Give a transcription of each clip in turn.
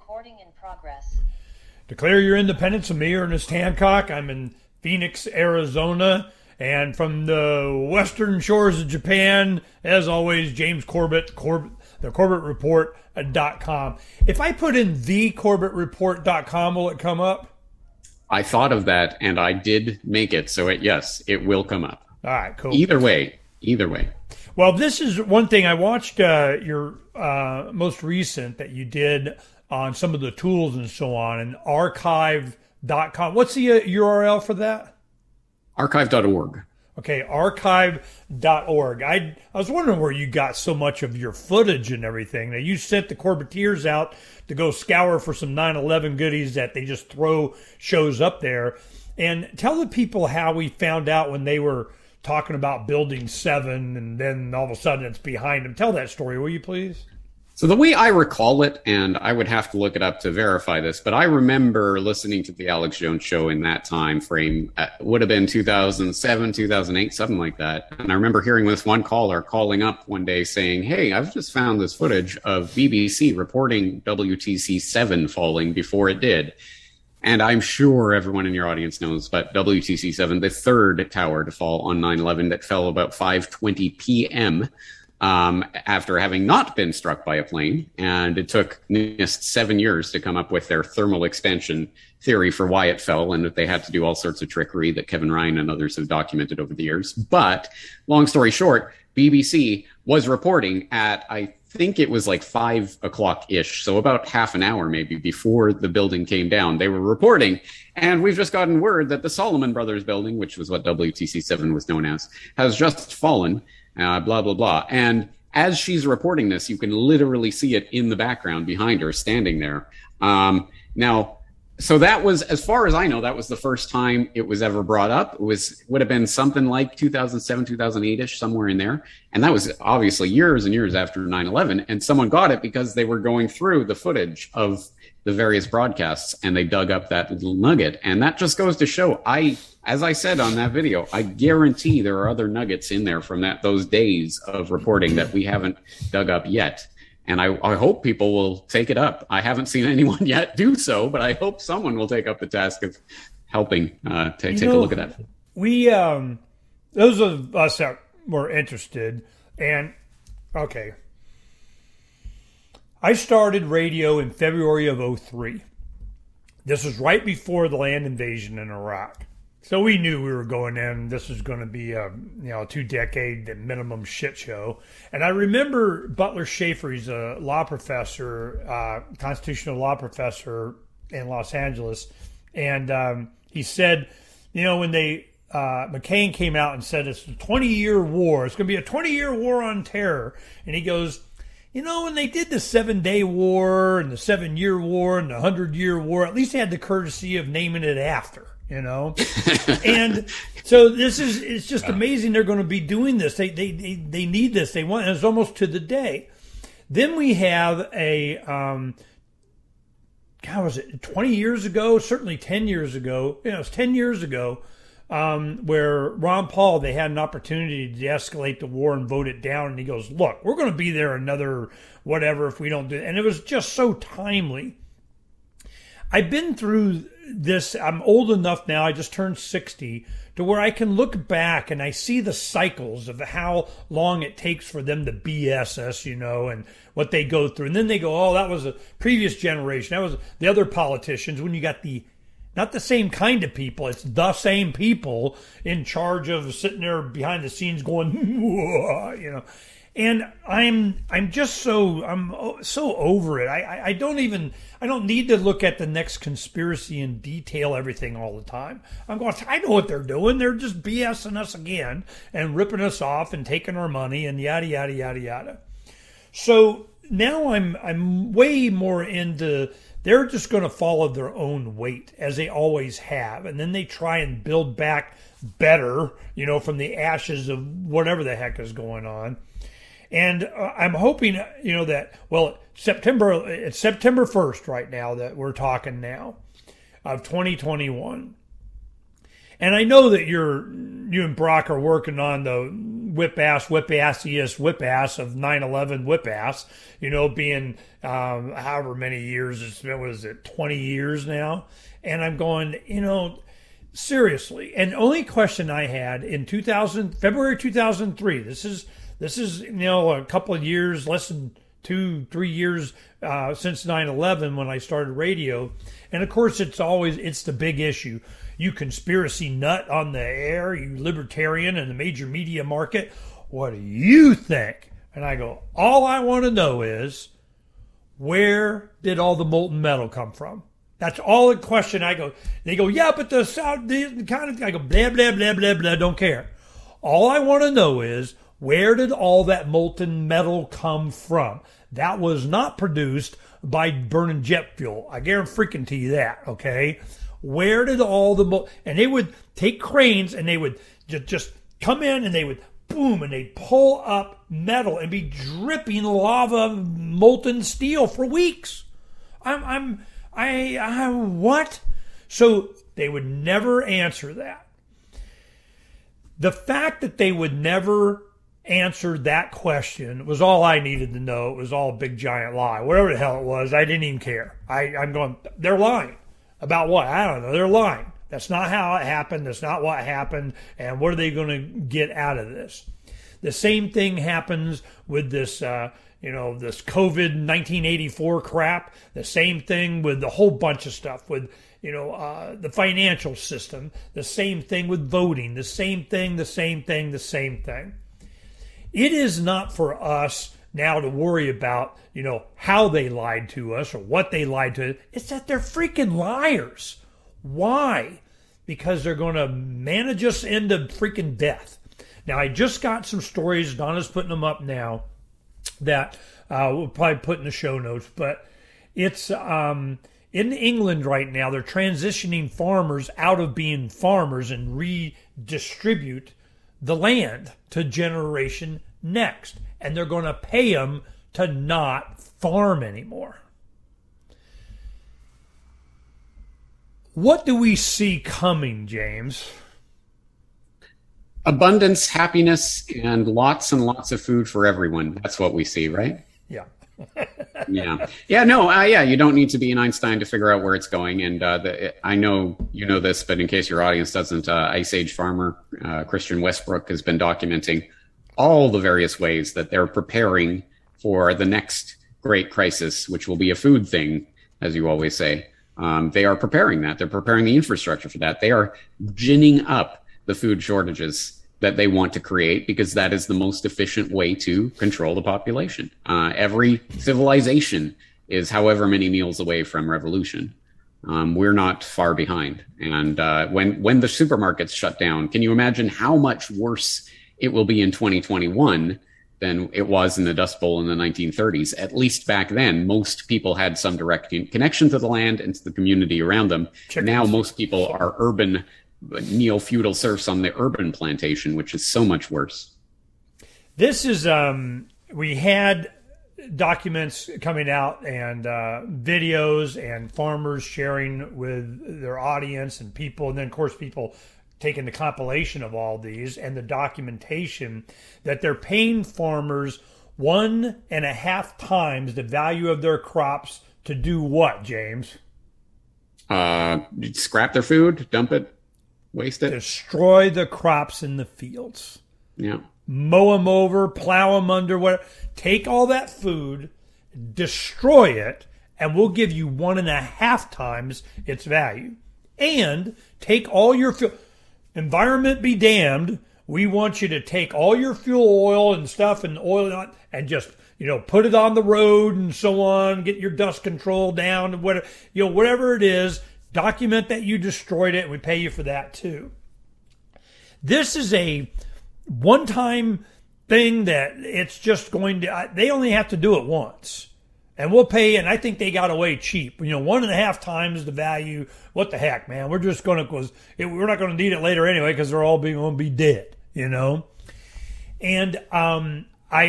Recording in progress. Declare your independence of me, Ernest Hancock. I'm in Phoenix, Arizona. And from the western shores of Japan, as always, James Corbett, thecorbettreport.com. If I put in thecorbettreport.com, will it come up? I thought of that, and I did make it. So, yes, it will come up. All right, cool. Either way. Well, this is one thing. I watched your most recent that you did on some of the tools and so on, and archive.com. What's the URL for that? Archive.org. Okay, archive.org. I was wondering where you got so much of your footage and everything. Now, you sent the Corbetteers out to go scour for some 9/11 goodies that they just throw shows up there. And tell the people how we found out when they were talking about Building 7 and then all of a sudden it's behind them. Tell that story, will you please? So the way I recall it, and I would have to look it up to verify this, but I remember listening to the Alex Jones show in that time frame. Would have been 2007, 2008, something like that. And I remember hearing this one caller calling up one day saying, "Hey, I've just found this footage of BBC reporting WTC 7 falling before it did." And I'm sure everyone in your audience knows, but WTC 7, the third tower to fall on 9/11, that fell about 5:20 p.m., after having not been struck by a plane. And it took NIST 7 years to come up with their thermal expansion theory for why it fell, and that they had to do all sorts of trickery that Kevin Ryan and others have documented over the years. But long story short, BBC was reporting at, I think it was like 5 o'clock-ish, so about half an hour maybe before the building came down. They were reporting, and we've just gotten word that the Salomon Brothers building, which was what WTC 7 was known as, has just fallen. Blah, blah, blah. And as she's reporting this, you can literally see it in the background behind her, standing there. Now, so that was, as far as I know, that was the first time it was ever brought up. Would have been something like 2007, 2008-ish, somewhere in there. And that was obviously years and years after 9/11. And someone got it because they were going through the footage of the various broadcasts, and they dug up that little nugget. And that just goes to show, as I said on that video, I guarantee there are other nuggets in there from those days of reporting that we haven't dug up yet. And I hope people will take it up. I haven't seen anyone yet do so, but I hope someone will take up the task of helping take a look at that. We, those of us that were interested, and okay, I started radio in February of 2003. This was right before the land invasion in Iraq. So we knew we were going in. This was going to be a 2-decade minimum shit show. And I remember Butler Schaefer. He's a law professor, constitutional law professor in Los Angeles, and he said, when they McCain came out and said it's a 20-year war. It's going to be a 20-year war on terror. And he goes, when they did the 7-day war and the 7-year war and the 100-year war, at least they had the courtesy of naming it after. And so it's just amazing they're going to be doing this. They need this. They want, and it's almost to the day. Then we have was it 20 years ago? Certainly 10 years ago. It was 10 years ago where Ron Paul, they had an opportunity to de-escalate the war and vote it down. And he goes, look, we're going to be there another whatever if we don't do it. And it was just so timely. I've been through this. I'm old enough now. I just turned 60 to where I can look back and I see the cycles of how long it takes for them to BS us, and what they go through. And then they go, oh, that was a previous generation. That was the other politicians. When you got not the same kind of people, it's the same people in charge of sitting there behind the scenes going, And I'm just so over it. I don't need to look at the next conspiracy and detail everything all the time. I know what they're doing. They're just BSing us again and ripping us off and taking our money and yada yada yada yada. So now I'm way more into, they're just going to follow their own weight as they always have, and then they try and build back better, from the ashes of whatever the heck is going on. And I'm hoping, that, it's September 1st right now that we're talking now of 2021. And I know that you and Brock are working on the whip-assiest whip-ass of 9/11 whip-ass, being however many years it's been, what is it, 20 years now? And I'm going, seriously. And only question I had in February 2003, this is a couple of years, less than 2-3 years since 9/11 when I started radio. And of course, it's the big issue. You conspiracy nut on the air, you libertarian in the major media market, what do you think? And I go, all I want to know is, where did all the molten metal come from? That's all the question. They go, yeah, but I go, blah, blah, blah, blah, blah, don't care. All I want to know is, where did all that molten metal come from? That was not produced by burning jet fuel. I guarantee you that, okay? Where did all the... And they would take cranes and they would just come in and they would boom and they'd pull up metal and be dripping lava molten steel for weeks. What? So they would never answer that. The fact that they would never answer that question was all I needed to know. It was all a big giant lie. Whatever the hell it was, I didn't even care. I'm going, they're lying. About what? I don't know. They're lying. That's not how it happened. That's not what happened. And what are they going to get out of this? The same thing happens with this, this COVID 1984 crap. The same thing with a whole bunch of stuff with, the financial system. The same thing with voting. The same thing. It is not for us now to worry about, how they lied to us or what they lied to us. It's that they're freaking liars. Why? Because they're going to manage us into freaking death. Now, I just got some stories. Donna's putting them up now that we'll probably put in the show notes. But it's in England right now, they're transitioning farmers out of being farmers and redistribute the land to Generation Next. And they're going to pay them to not farm anymore. What do we see coming, James? Abundance, happiness, and lots of food for everyone. That's what we see, right? Yeah. Yeah. You don't need to be an Einstein to figure out where it's going. And I know you know this, but in case your audience doesn't, Ice Age farmer Christian Westbrook has been documenting all the various ways that they're preparing for the next great crisis, which will be a food thing, as you always say. They are preparing that. They're preparing the infrastructure for that. They are ginning up the food shortages that they want to create because that is the most efficient way to control the population. Every civilization is however many meals away from revolution. We're not far behind. And when the supermarkets shut down, can you imagine how much worse it will be in 2021 than it was in the Dust Bowl in the 1930s? At least back then, most people had some direct connection to the land and to the community around them. Chickens. Now most people are urban, neo-feudal serfs on the urban plantation, which is so much worse. This is, we had documents coming out and videos and farmers sharing with their audience and people, and then of course people taking the compilation of all these and the documentation that they're paying farmers 1.5 times the value of their crops to do what, James? Scrap their food, dump it, waste it. Destroy the crops in the fields. Yeah. Mow them over, plow them under, whatever. Take all that food, destroy it, and we'll give you 1.5 times its value. And take all your fuel. Environment be damned. We want you to take all your fuel oil and stuff and oil and just, put it on the road and so on, get your dust control down and whatever, whatever it is, document that you destroyed it and we pay you for that too. This is a one-time thing that it's just going to, they only have to do it once. And we'll pay, and I think they got away cheap. 1.5 times the value. What the heck, man? We're just going to, we're not going to need it later anyway because they're all going to be dead, And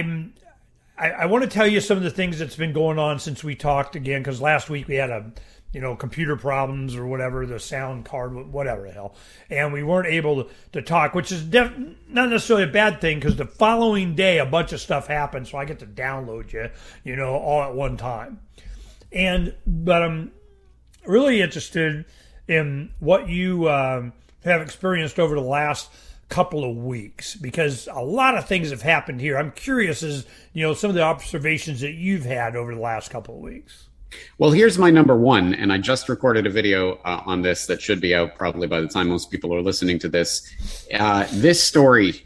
I want to tell you some of the things that's been going on since we talked again, because last week we had a computer problems or whatever, the sound card, whatever the hell. And we weren't able to talk, which is not necessarily a bad thing, because the following day a bunch of stuff happened, so I get to download you, all at one time. But I'm really interested in what you have experienced over the last couple of weeks, because a lot of things have happened here. I'm curious as, some of the observations that you've had over the last couple of weeks. Well, here's my number one, and I just recorded a video on this that should be out probably by the time most people are listening to this. This story,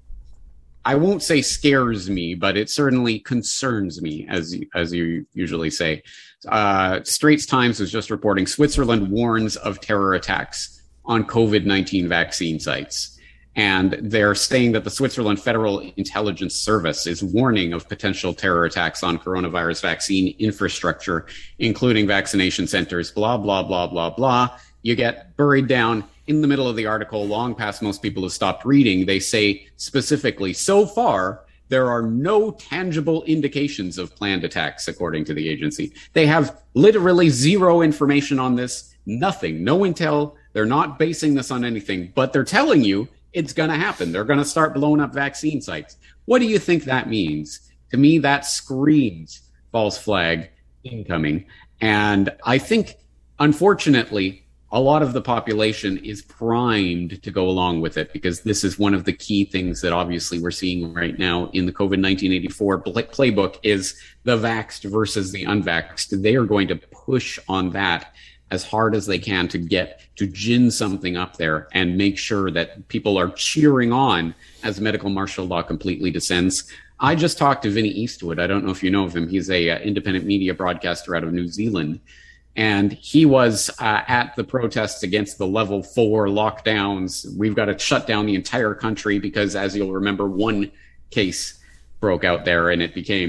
I won't say scares me, but it certainly concerns me, as you usually say. Straits Times was just reporting Switzerland warns of terror attacks on COVID-19 vaccine sites. And they're saying that the Switzerland Federal Intelligence Service is warning of potential terror attacks on coronavirus vaccine infrastructure, including vaccination centers, blah, blah, blah, blah, blah. You get buried down in the middle of the article, long past most people have stopped reading. They say specifically, so far, there are no tangible indications of planned attacks, according to the agency. They have literally zero information on this, nothing, no intel. They're not basing this on anything, but they're telling you it's going to happen. They're going to start blowing up vaccine sites. What do you think that means? To me, that screams false flag incoming. And I think, unfortunately, a lot of the population is primed to go along with it, because this is one of the key things that obviously we're seeing right now in the COVID-1984 playbook is the vaxxed versus the unvaxxed. They are going to push on that as hard as they can to get to gin something up there and make sure that people are cheering on as medical martial law completely descends. I just talked to Vinny Eastwood. I don't know if you know of him. He's a independent media broadcaster out of New Zealand. And he was at the protests against the level 4 lockdowns. We've got to shut down the entire country because, as you'll remember, one case broke out there and it became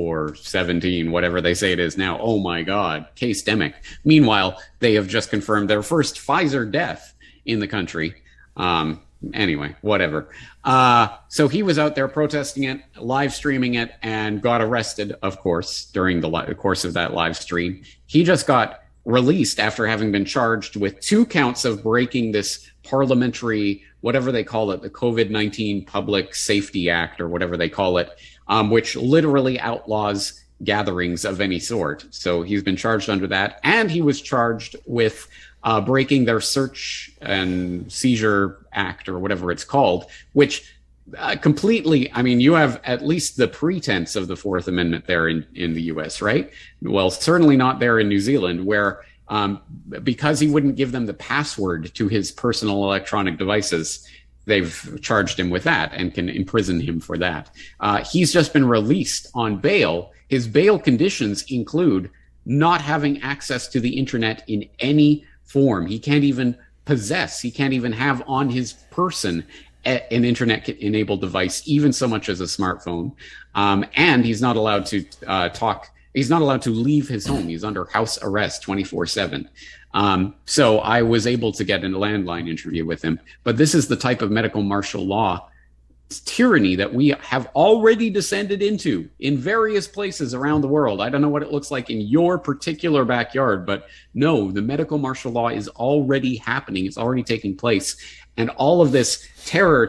417, whatever they say it is now. Oh my God, case-demic. Meanwhile, they have just confirmed their first Pfizer death in the country. Anyway, whatever. So he was out there protesting it, live streaming it, and got arrested, of course, during the course of that live stream. He just got released after having been charged with 2 counts of breaking this parliamentary, whatever they call it, the COVID-19 Public Safety Act or whatever they call it, which literally outlaws gatherings of any sort. So he's been charged under that. And he was charged with breaking their Search and Seizure Act or whatever it's called, which completely, I mean, you have at least the pretense of the Fourth Amendment there in the US, right? Well, certainly not there in New Zealand, where because he wouldn't give them the password to his personal electronic devices, they've charged him with that and can imprison him for that. He's just been released on bail. His bail conditions include not having access to the internet in any form. He can't even possess, he can't even have on his person an internet-enabled device, even so much as a smartphone. And he's not allowed to talk. He's not allowed to leave his home. He's under house arrest 24/7. So I was able to get a landline interview with him. But this is the type of medical martial law tyranny that we have already descended into in various places around the world. I don't know what it looks like in your particular backyard, but no, the medical martial law is already happening. It's already taking place. And all of this terror.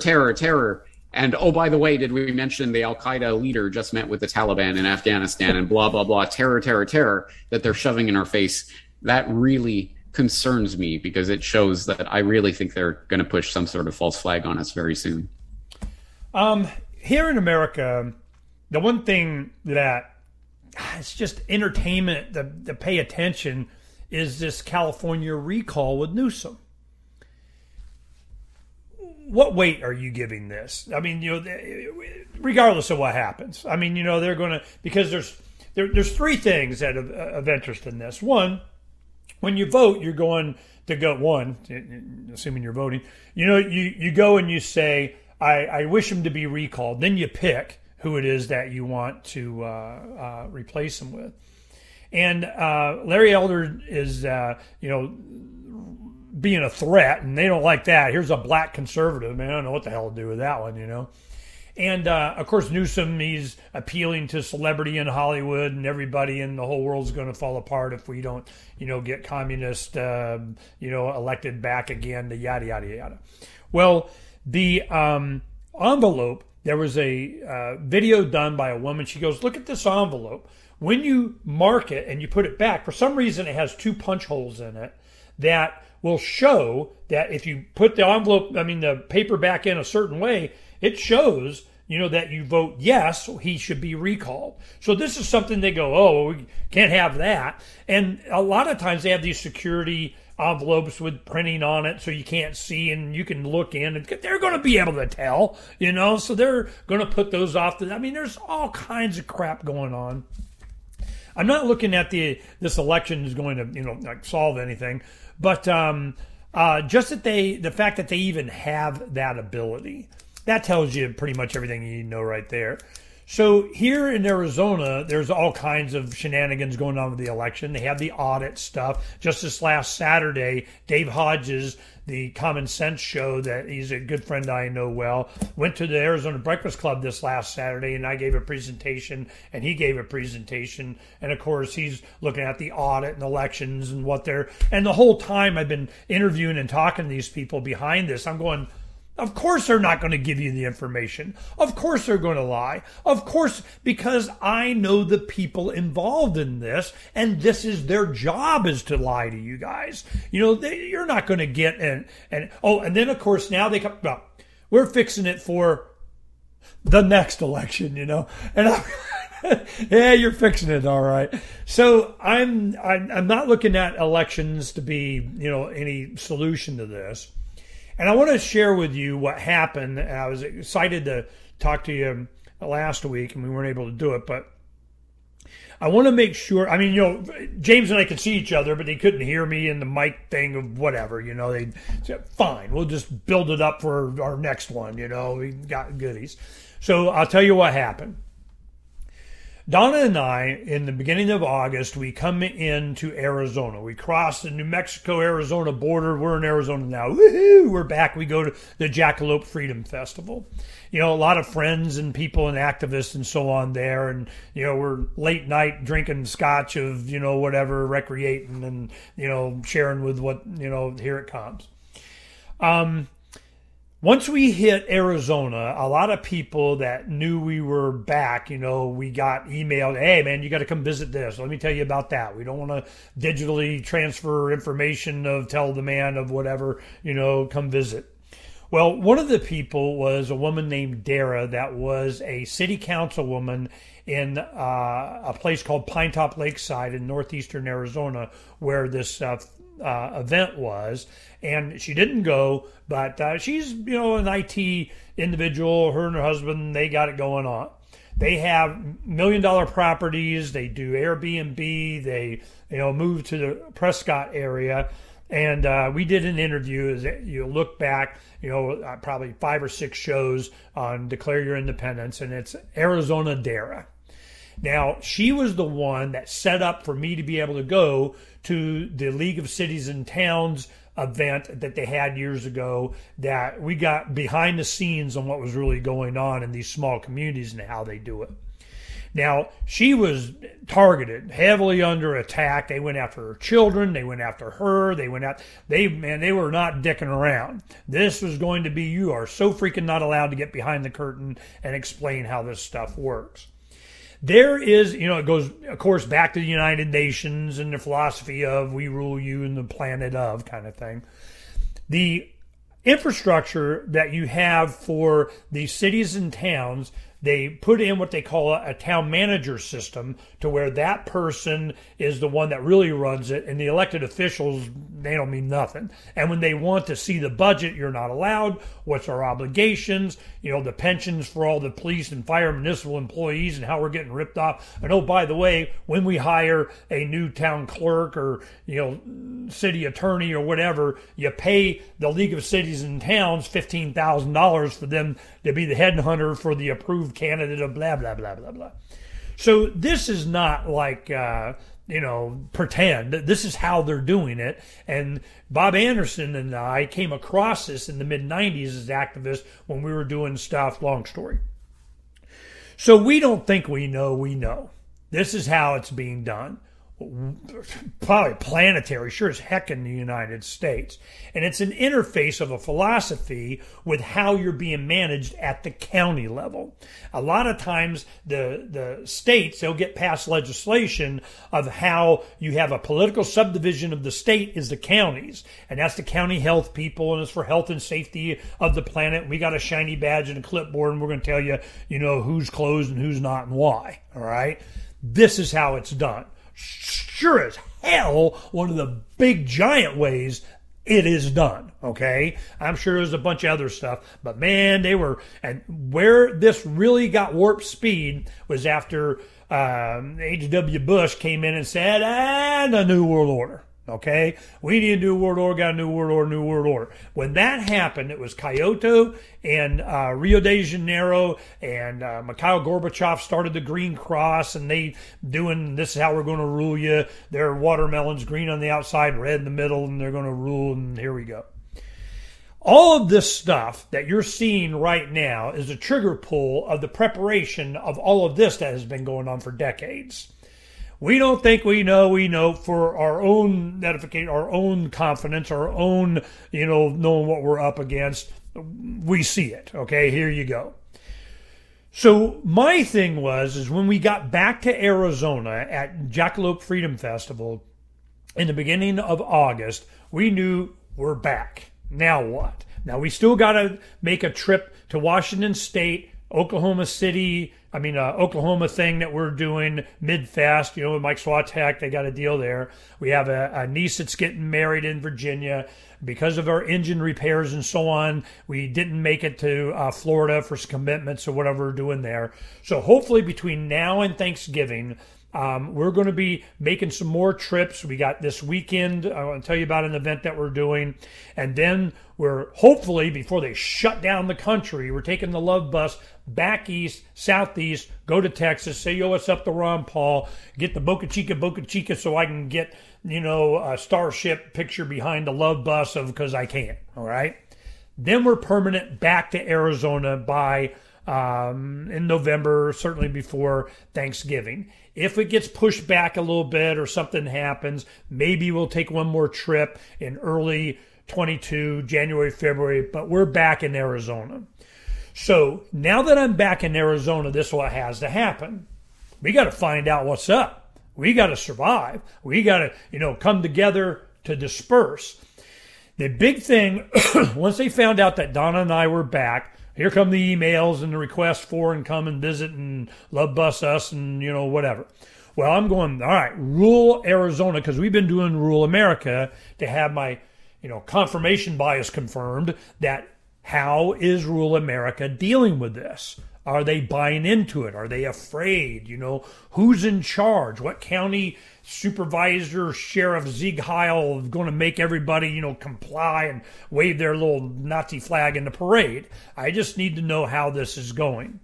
And, oh, by the way, did we mention the al-Qaeda leader just met with the Taliban in Afghanistan and blah, blah, blah, terror that they're shoving in our face? That really concerns me because it shows that I really think they're going to push some sort of false flag on us very soon. Here in America, the one thing that it's just entertainment to pay attention is this California recall with Newsom. What weight are you giving this? I mean, regardless of what happens, I mean, they're going to, because there's 3 things that of interest in this. One, when you vote, you're going to go, assuming you're voting, you go and you say, I wish him to be recalled. Then you pick who it is that you want to replace him with. And Larry Elder is, being a threat, and they don't like that. Here's a black conservative, man. I don't know what the hell to do with that one, And, of course, Newsom, he's appealing to celebrity in Hollywood, and everybody in the whole world's going to fall apart if we don't, get communist, elected back again, the yada, yada, yada. Well, the envelope, there was a video done by a woman. She goes, look at this envelope. When you mark it and you put it back, for some reason it has 2 punch holes in it that will show that if you put the paper back in a certain way, it shows, that you vote yes, he should be recalled. So this is something they go, oh, we can't have that. And a lot of times they have these security envelopes with printing on it so you can't see and you can look in and they're going to be able to tell, so they're going to put those off. There's all kinds of crap going on. I'm not looking at this election is going to, solve anything, but just that the fact that they even have that ability, that tells you pretty much everything you need to know right there. So here in Arizona, there's all kinds of shenanigans going on with the election. They have the audit stuff. Just this last Saturday, Dave Hodges, the Common Sense show that he's a good friend I know well, went to the Arizona Breakfast Club this last Saturday, and I gave a presentation, and he gave a presentation. And, of course, he's looking at the audit and elections and and the whole time I've been interviewing and talking to these people behind this, I'm going, of course they're not going to give you the information. Of course they're going to lie. Of course, because I know the people involved in this, and this is their job is to lie to you guys. You're not going to get and then of course now they come. Well, we're fixing it for the next election, and yeah, you're fixing it, all right. So I'm not looking at elections to be any solution to this. And I want to share with you what happened. I was excited to talk to you last week, and we weren't able to do it. But I want to make sure. James and I could see each other, but they couldn't hear me in the mic thing of whatever. They said, fine, we'll just build it up for our next one. We got goodies. So I'll tell you what happened. Donna and I, in the beginning of August, we come into Arizona. We cross the New Mexico-Arizona border. We're in Arizona now. Woohoo! We're back. We go to the Jackalope Freedom Festival. A lot of friends and people and activists and so on there. And, we're late night drinking scotch of, whatever, recreating and, sharing with what, here it comes. Once we hit Arizona, a lot of people that knew we were back, we got emailed, hey, man, you got to come visit this. Let me tell you about that. We don't want to digitally transfer information tell the man of whatever, come visit. Well, one of the people was a woman named Dara that was a city councilwoman in a place called Pinetop Lakeside in northeastern Arizona where this event was, and she didn't go, but she's an IT individual. Her and her husband, they got it going on. They have $1 million properties. They do Airbnb. They move to the Prescott area, and we did an interview. As you look back, probably 5 or 6 shows on Declare Your Independence, and it's Arizona Dara. Now, she was the one that set up for me to be able to go to the League of Cities and Towns event that they had years ago, that we got behind the scenes on what was really going on in these small communities and how they do it. Now, she was targeted, heavily under attack. They went after her children. They went after her. They were not dicking around. This was going to be, you are so freaking not allowed to get behind the curtain and explain how this stuff works. There is, it goes, of course, back to the United Nations and the philosophy of we rule you and the planet of kind of thing. The infrastructure that you have for the cities and towns, they put in what they call a town manager system to where that person is the one that really runs it, and the elected officials, they don't mean nothing. And when they want to see the budget, you're not allowed. What's our obligations? The pensions for all the police and fire municipal employees and how we're getting ripped off. And oh, by the way, when we hire a new town clerk or, city attorney or whatever, you pay the League of Cities and Towns $15,000 for them to be the headhunter for the approved candidate of blah, blah, blah, blah, blah. So this is not like, pretend. This is how they're doing it. And Bob Anderson and I came across this in the mid-'90s as activists when we were doing stuff, long story. So we don't think we know we know. This is how it's being done. Probably planetary, sure as heck in the United States. And it's an interface of a philosophy with how you're being managed at the county level. A lot of times the states, they'll get passed legislation of how you have a political subdivision of the state is the counties. And that's the county health people, and it's for health and safety of the planet. We got a shiny badge and a clipboard, and we're going to tell you, who's closed and who's not and why. All right? This is how it's done. Sure as hell, one of the big giant ways it is done, okay? I'm sure there's a bunch of other stuff, but man, and where this really got warp speed was after H.W. Bush came in and said, the New World Order. Okay, we need a new world order, got a new world order, new world order. When that happened, it was Kyoto and Rio de Janeiro, and Mikhail Gorbachev started the Green Cross, and this is how we're going to rule you. Their watermelons green on the outside, red in the middle, and they're going to rule, and here we go. All of this stuff that you're seeing right now is a trigger pull of the preparation of all of this that has been going on for decades. We don't think we know for our own edification, our own confidence, our own, knowing what we're up against. We see it. Okay, here you go. So my thing is when we got back to Arizona at Jackalope Freedom Festival in the beginning of August, we knew we're back. Now what? Now we still got to make a trip to Washington State, Oklahoma thing that we're doing mid-fest, with Mike Swatek. They got a deal there. We have a niece that's getting married in Virginia. Because of our engine repairs and so on, we didn't make it to Florida for some commitments or whatever we're doing there. So hopefully between now and Thanksgiving, we're going to be making some more trips. We got this weekend. I want to tell you about an event that we're doing. And then we're hopefully, before they shut down the country, we're taking the Love Bus back east, southeast, go to Texas, say, yo, what's up to Ron Paul, get the Boca Chica so I can get, a Starship picture behind the Love Bus because I can. All right. Then we're permanent back to Arizona by in November, certainly before Thanksgiving. If it gets pushed back a little bit or something happens, maybe we'll take one more trip in early 22, January, February, but we're back in Arizona. So now that I'm back in Arizona, this is what has to happen. We got to find out what's up. We got to survive. We got to, come together to disperse. The big thing, once they found out that Donna and I were back, here come the emails and the requests for and come and visit and love bus us and, whatever. Well, I'm going, all right, rural Arizona, because we've been doing rural America to have my, confirmation bias confirmed that how is rural America dealing with this? Are they buying into it? Are they afraid? Who's in charge? What county supervisor, Sheriff Sieg Heil is going to make everybody, comply and wave their little Nazi flag in the parade? I just need to know how this is going.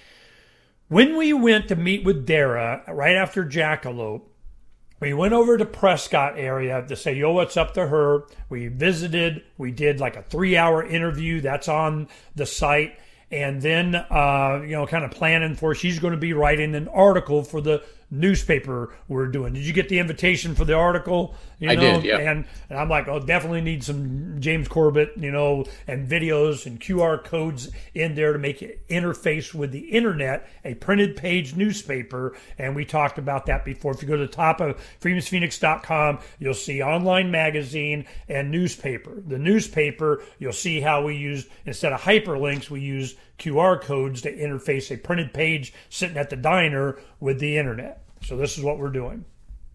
When we went to meet with Dara right after Jackalope, we went over to Prescott area to say, yo, what's up to her? We visited. We did like a 3-hour interview. That's on the site. And then, kind of planning for, she's going to be writing an article for the newspaper we're doing. Did you get the invitation for the article? I did, yeah. And I'm like, definitely need some James Corbett, and videos and QR codes in there to make it interface with the internet, a printed page newspaper. And we talked about that before. If you go to the top of freedomsphoenix.com, you'll see online magazine and newspaper. The newspaper, you'll see how we use, instead of hyperlinks, we use QR codes to interface a printed page sitting at the diner with the internet. So this is what we're doing.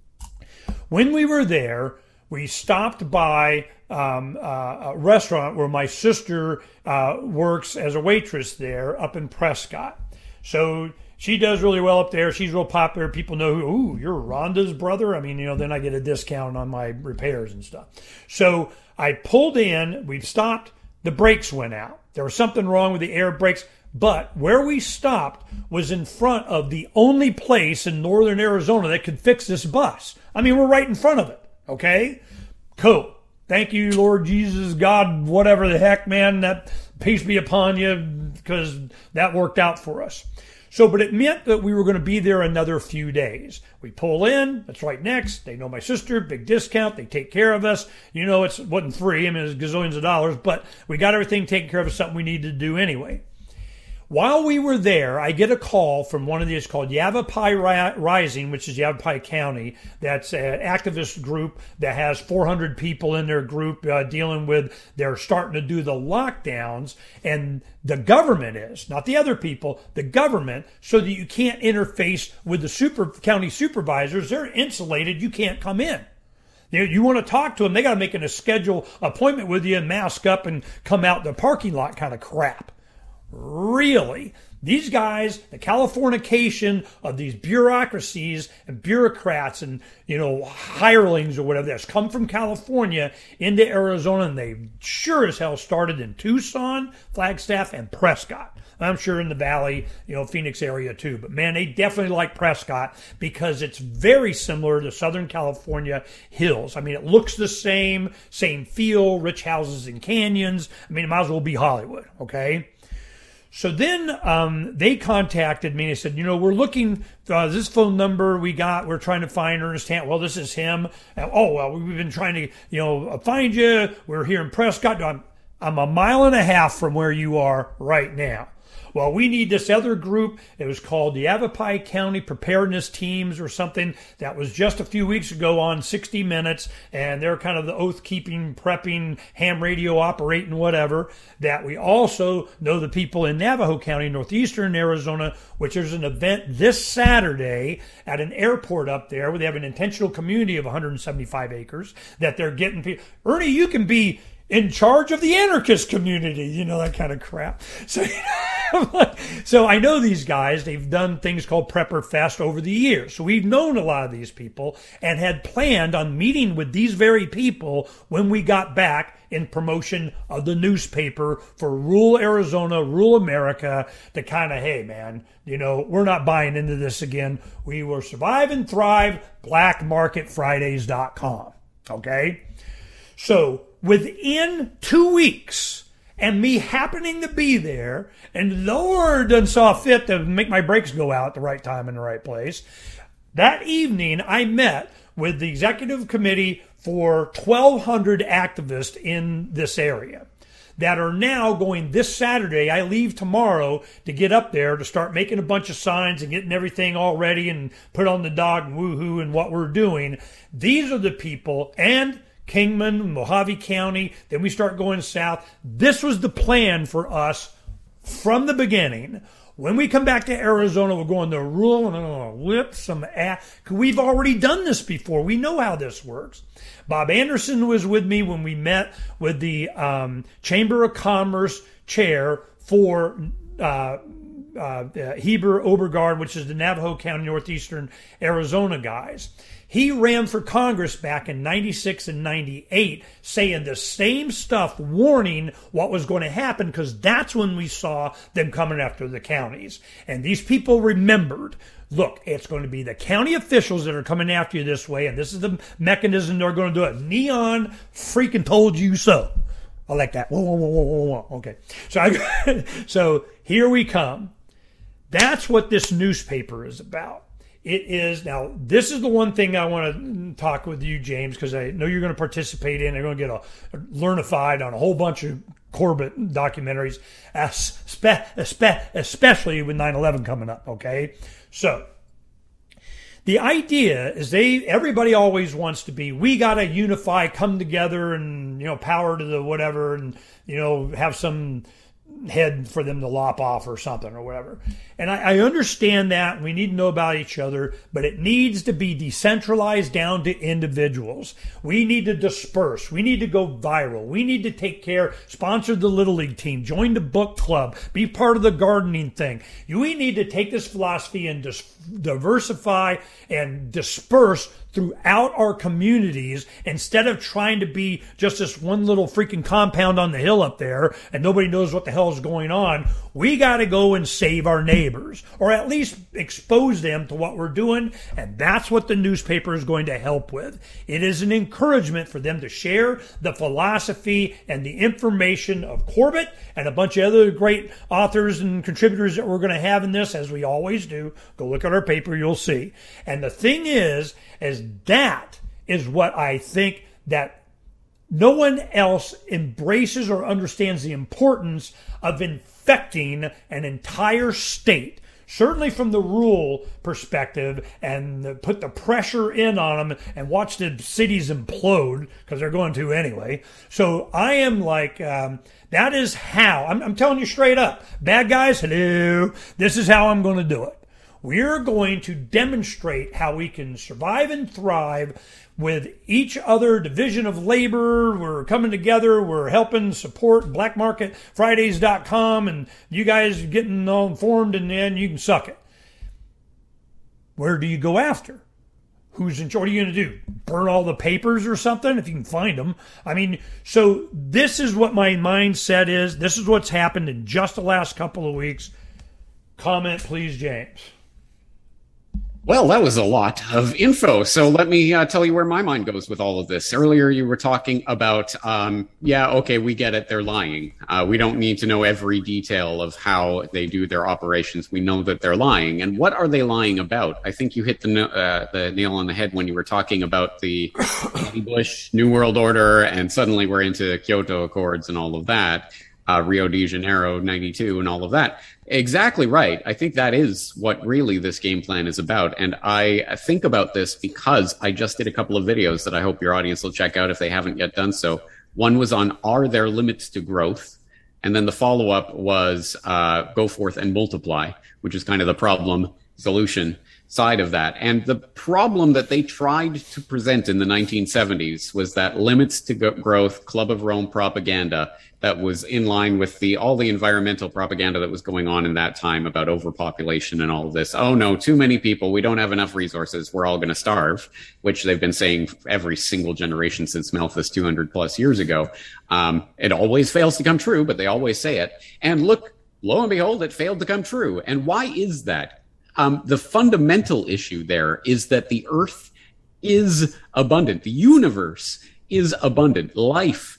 When we were there, we stopped by a restaurant where my sister works as a waitress there up in Prescott. So she does really well up there. She's real popular. People know, ooh, you're Rhonda's brother. I mean, then I get a discount on my repairs and stuff. So I pulled in. We've stopped. The brakes went out. There was something wrong with the air brakes. But where we stopped was in front of the only place in northern Arizona that could fix this bus. I mean, we're right in front of it, okay? Cool. Thank you, Lord Jesus, God, whatever the heck, man. That peace be upon you, because that worked out for us. So, but it meant that we were going to be there another few days. We pull in, that's right next. They know my sister, big discount. They take care of us. You know, it wasn't free. I mean, it was gazillions of dollars, but we got everything taken care of. Something we needed to do anyway. While we were there, I get a call from one of these called Yavapai Rising, which is Yavapai County. That's an activist group that has 400 people in their group dealing with, they're starting to do the lockdowns, and the government is, not the other people, the government, so that you can't interface with the county supervisors. They're insulated. You can't come in. You want to talk to them, they got to make a schedule appointment with you and mask up and come out the parking lot kind of crap. Really? These guys, the Californication of these bureaucracies and bureaucrats and, hirelings or whatever that's come from California into Arizona, and they sure as hell started in Tucson, Flagstaff, and Prescott. I'm sure in the Valley, Phoenix area too. But man, they definitely like Prescott because it's very similar to Southern California hills. I mean, it looks the same feel, rich houses and canyons. I mean, it might as well be Hollywood, okay? So then they contacted me and they said, we're looking, this phone number we're trying to find Ernest Hand. Well, this is him. We've been trying to, find you. We're here in Prescott. I'm a mile and a half from where you are right now. Well, we need this other group. It was called the Yavapai County Preparedness Teams or something that was just a few weeks ago on 60 Minutes. And they're kind of the oath-keeping, prepping, ham radio operating, whatever. That we also know the people in Navajo County, northeastern Arizona, which is an event this Saturday at an airport up there where they have an intentional community of 175 acres that they're getting people. Ernie, you can be in charge of the anarchist community, that kind of crap. So I know these guys. They've done things called Prepper Fest over the years. So we've known a lot of these people and had planned on meeting with these very people when we got back in promotion of the newspaper for rural Arizona, rural America, to kind of, hey, man, we're not buying into this again. We will survive and thrive, blackmarketfridays.com. Okay? So within 2 weeks, and me happening to be there, and the Lord done saw fit to make my brakes go out at the right time in the right place, that evening I met with the executive committee for 1,200 activists in this area that are now going this Saturday. I leave tomorrow to get up there to start making a bunch of signs and getting everything all ready and put on the dog and woohoo and what we're doing. These are the people, and Kingman, Mojave County, then we start going south. This was the plan for us from the beginning. When we come back to Arizona, we're going to rural and I'm going to whip some ass. We've already done this before. We know how this works. Bob Anderson was with me when we met with the Chamber of Commerce chair for Heber Obergard, which is the Navajo County, northeastern Arizona guys. He ran for Congress back in 96 and 98 saying the same stuff, warning what was going to happen, because that's when we saw them coming after the counties. And these people remembered, look, it's going to be the county officials that are coming after you this way, and this is the mechanism they're going to do it. Neon freaking told you so. I like that. Whoa, whoa, whoa, whoa, whoa, whoa. Okay. So here we come. That's what this newspaper is about. It is, now, this is the one thing I want to talk with you, James, because I know you're going to participate in. You're going to get learnified on a whole bunch of Corbett documentaries, especially with 9/11 coming up, okay? So, the idea is everybody always wants to be, we got to unify, come together, and, power to the whatever, and, have some head for them to lop off or something or whatever. And I understand that, and we need to know about each other, but it needs to be decentralized down to individuals. We need to disperse. We need to go viral. We need to take care, sponsor the Little League team, join the book club, be part of the gardening thing. We need to take this philosophy and diversify and disperse throughout our communities instead of trying to be just this one little freaking compound on the hill up there and nobody knows what the hell is going on. We got to go and save our neighbors, or at least expose them to what we're doing. And that's what the newspaper is going to help with. It is an encouragement for them to share the philosophy and the information of Corbett and a bunch of other great authors and contributors that we're going to have in this, as we always do. Go look at our paper, you'll see. And the thing is that is what I think that no one else embraces or understands the importance of infecting an entire state. Certainly from the rural perspective, and put the pressure in on them and watch the cities implode, because they're going to anyway. So I am like, that is how, I'm telling you straight up, bad guys, hello, this is how I'm going to do it. We're going to demonstrate how we can survive and thrive with each other division of labor. We're coming together. We're helping support blackmarketfridays.com, and you guys getting all informed, and then you can suck it. Where do you go after? Who's in charge? What are you going to do? Burn all the papers or something if you can find them? I mean, so this is what my mindset is. This is what's happened in just the last couple of weeks. Comment, please, James. Well, that was a lot of info. So let me tell you where my mind goes with all of this. Earlier, you were talking about, okay, we get it. They're lying. We don't need to know every detail of how they do their operations. We know that they're lying. And what are they lying about? I think you hit the nail on the head when you were talking about the Bush New World Order, and suddenly we're into Kyoto Accords and all of that. Rio de Janeiro 92 and all of that. Exactly right. I think that is what really this game plan is about. And I think about this because I just did a couple of videos that I hope your audience will check out if they haven't yet done so. One was on, are there limits to growth? And then the follow-up was go forth and multiply, which is kind of the problem solution side of that. And the problem that they tried to present in the 1970s was that limits to growth, Club of Rome propaganda that was in line with all the environmental propaganda that was going on in that time about overpopulation and all of this. Oh no, too many people. We don't have enough resources. We're all going to starve, which they've been saying every single generation since Malthus 200 plus years ago. It always fails to come true, but they always say it. And look, lo and behold, it failed to come true. And why is that? The fundamental issue there is that the earth is abundant. The universe is abundant. Life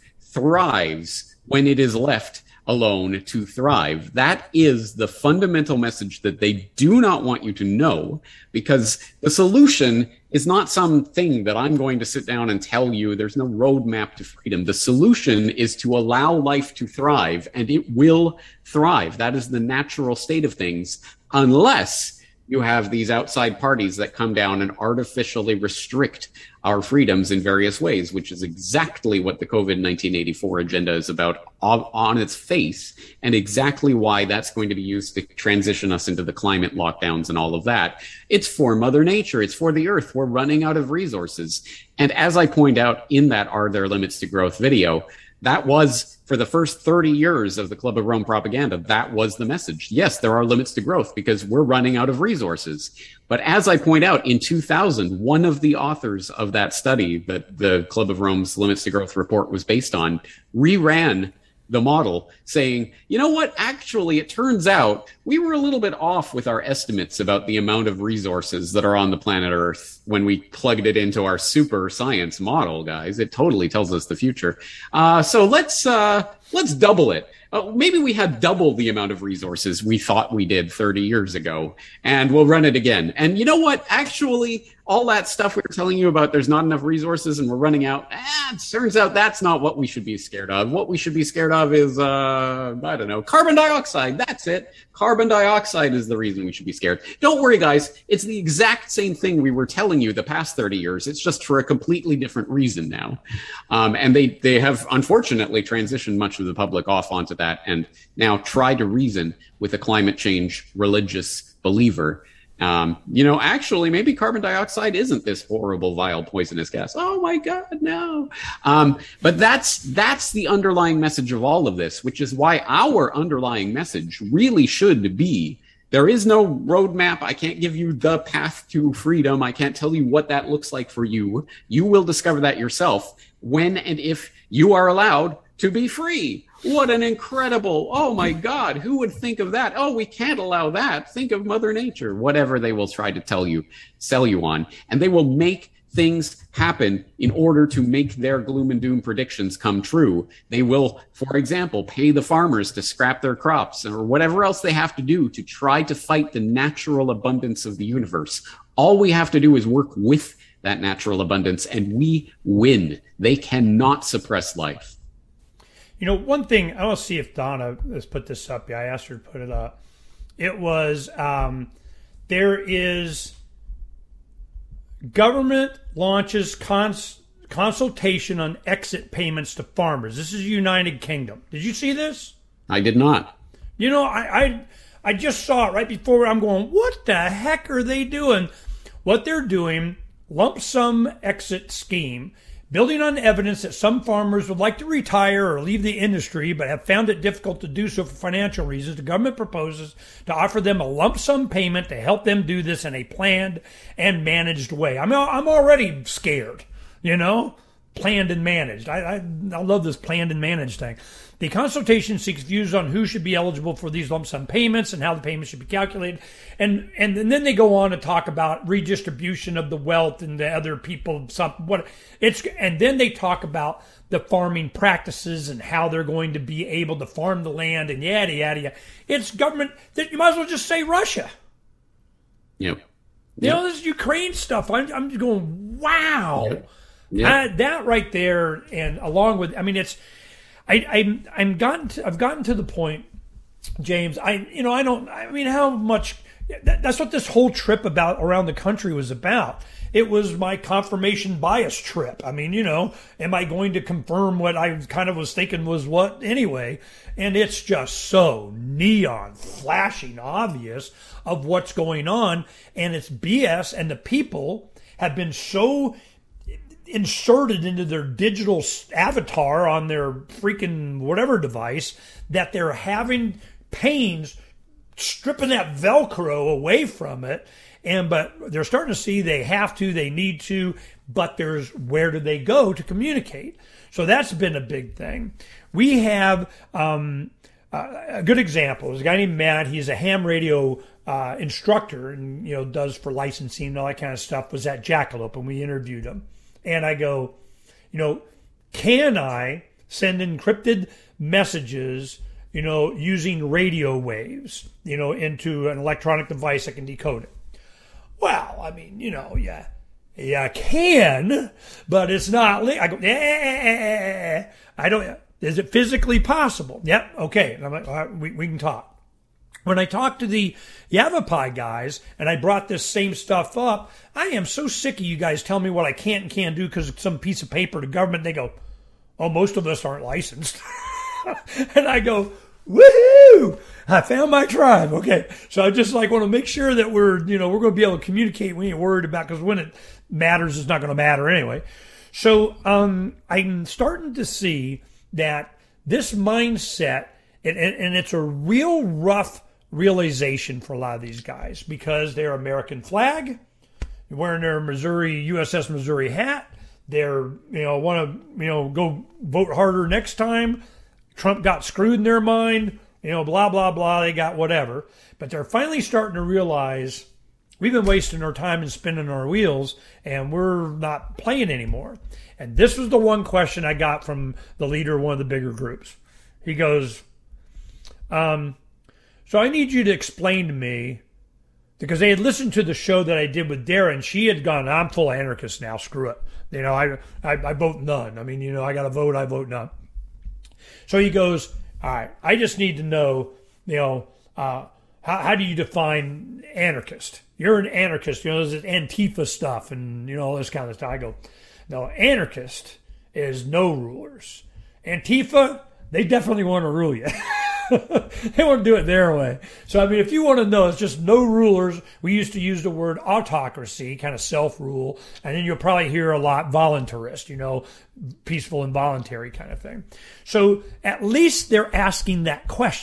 thrives when it is left alone to thrive. That is the fundamental message that they do not want you to know, because the solution is not something that I'm going to sit down and tell you. There's no roadmap to freedom. The solution is to allow life to thrive, and it will thrive. That is the natural state of things, unless you have these outside parties that come down and artificially restrict our freedoms in various ways, which is exactly what the COVID 1984 agenda is about on its face, and exactly why that's going to be used to transition us into the climate lockdowns and all of that. It's for Mother Nature. It's for the earth. We're running out of resources. And as I point out in that Are There Limits to Growth video, that was, for the first 30 years of the Club of Rome propaganda, that was the message. Yes, there are limits to growth because we're running out of resources. But as I point out, in 2000, one of the authors of that study that the Club of Rome's Limits to Growth report was based on reran the model, saying, you know what, actually, it turns out we were a little bit off with our estimates about the amount of resources that are on the planet Earth when we plugged it into our super science model, guys. It totally tells us the future. So let's double it. Maybe we had double the amount of resources we thought we did 30 years ago, and we'll run it again. And you know what? Actually, all that stuff we were telling you about, there's not enough resources and we're running out. It turns out that's not what we should be scared of. What we should be scared of is, I don't know, carbon dioxide. That's it. Carbon dioxide is the reason we should be scared. Don't worry, guys. It's the exact same thing we were telling you the past 30 years. It's just for a completely different reason now. And they have unfortunately transitioned much of the public off onto that and now try to reason with a climate change religious believer. Actually, maybe carbon dioxide isn't this horrible, vile, poisonous gas. Oh my God, no. But that's the underlying message of all of this, which is why our underlying message really should be There is no roadmap. I can't give you the path to freedom. I can't tell you what that looks like for you. You will discover that yourself when and if you are allowed to be free. What an incredible, oh my God, who would think of that? Oh, we can't allow that. Think of Mother Nature. Whatever they will try to sell you on. And they will make things happen in order to make their gloom and doom predictions come true. They will, for example, pay the farmers to scrap their crops or whatever else they have to do to try to fight the natural abundance of the universe. All we have to do is work with that natural abundance, and we win. They cannot suppress life. You know, one thing, I want to see if Donna has put this up. Yeah, I asked her to put it up. It was, there is government launches consultation on exit payments to farmers. This is United Kingdom. Did you see this? I did not. You know, I just saw it right before. I'm going, what the heck are they doing? What they're doing, lump sum exit scheme, building on evidence that some farmers would like to retire or leave the industry but have found it difficult to do so for financial reasons. The government proposes to offer them a lump sum payment to help them do this in a planned and managed way. I'm already scared, you know, planned and managed. I love this planned and managed thing. The consultation seeks views on who should be eligible for these lump sum payments and how the payments should be calculated. And then they go on to talk about redistribution of the wealth and the other people. And then they talk about the farming practices and how they're going to be able to farm the land and yada, yada, yada. It's government that you might as well just say Russia. Yep. You know, this is Ukraine stuff. I'm just going, wow. Yep. That right there, and along with, I mean, it's, I've gotten to the point, James. How much? That's what this whole trip around the country was about. It was my confirmation bias trip. I mean, you know, am I going to confirm what I kind of was thinking was what anyway? And it's just so neon, flashing, obvious of what's going on, and it's BS. And the people have been so inserted into their digital avatar on their freaking whatever device that they're having pains stripping that Velcro away from it. But they're starting to see they need to, but there's where do they go to communicate? So that's been a big thing. We have a good example. There's a guy named Matt. He's a ham radio instructor and, you know, does for licensing and all that kind of stuff, was at Jackalope, and we interviewed him. And I go, you know, can I send encrypted messages, you know, using radio waves, you know, into an electronic device that can decode it? Well, I mean, you know, yeah, I can, but it's not. I go, I don't. Is it physically possible? Yep. Okay. And I'm like, all right, we can talk. When I talked to the Yavapai guys and I brought this same stuff up, I am so sick of you guys telling me what I can't and can't do because it's some piece of paper to government. They go, oh, most of us aren't licensed. And I go, woohoo! I found my tribe. Okay. So I just want to make sure that we're going to be able to communicate. We ain't worried about, because when it matters, it's not going to matter anyway. So I'm starting to see that this mindset, and it's a real rough realization for a lot of these guys, because they're American flag, wearing their USS Missouri hat. They're, want to, go vote harder next time. Trump got screwed in their mind, blah, blah, blah. They got whatever. But they're finally starting to realize we've been wasting our time and spinning our wheels, and we're not playing anymore. And this was the one question I got from the leader of one of the bigger groups. He goes, so I need you to explain to me, because they had listened to the show that I did with Darren. She had gone, I'm full anarchist now, screw it. I vote none. I mean, I got to vote, I vote none. So he goes, all right, I just need to know, how do you define anarchist? You're an anarchist, there's this Antifa stuff and, all this kind of stuff. I go, no, anarchist is no rulers. Antifa, they definitely want to rule you. They want to do it their way. So, I mean, if you want to know, it's just no rulers. We used to use the word autocracy, kind of self-rule. And then you'll probably hear a lot voluntarist, peaceful and voluntary kind of thing. So at least they're asking that question.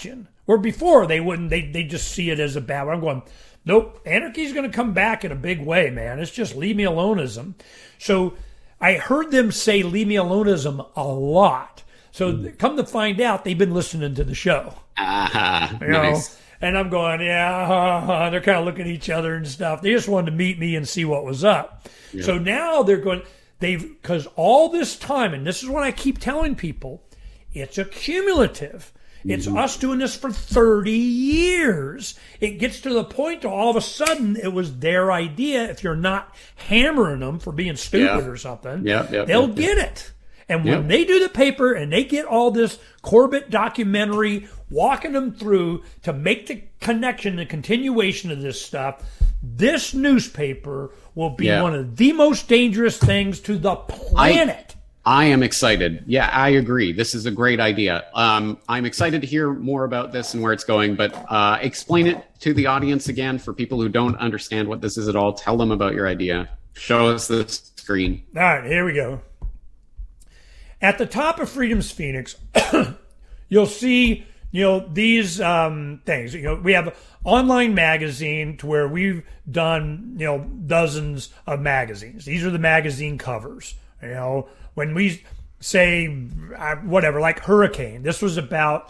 Where before they wouldn't, they just see it as a bad one. I'm going, nope, anarchy's going to come back in a big way, man. It's just leave me aloneism. So I heard them say leave me aloneism a lot. So come to find out, they've been listening to the show. Nice. And I'm going, yeah, they're kind of looking at each other and stuff. They just wanted to meet me and see what was up. Yeah. So now they're going, because all this time, and this is what I keep telling people, it's accumulative. It's us doing this for 30 years. It gets to the point to all of a sudden it was their idea. If you're not hammering them for being stupid or something, they'll get it. And when they do the paper and they get all this Corbett documentary walking them through to make the connection, the continuation of this stuff, this newspaper will be one of the most dangerous things to the planet. I am excited. Yeah, I agree. This is a great idea. I'm excited to hear more about this and where it's going, but explain it to the audience again for people who don't understand what this is at all. Tell them about your idea. Show us the screen. All right, here we go. At the top of Freedom's Phoenix, you'll see, these things. We have an online magazine to where we've done, dozens of magazines. These are the magazine covers. When we say whatever, like hurricane, this was about,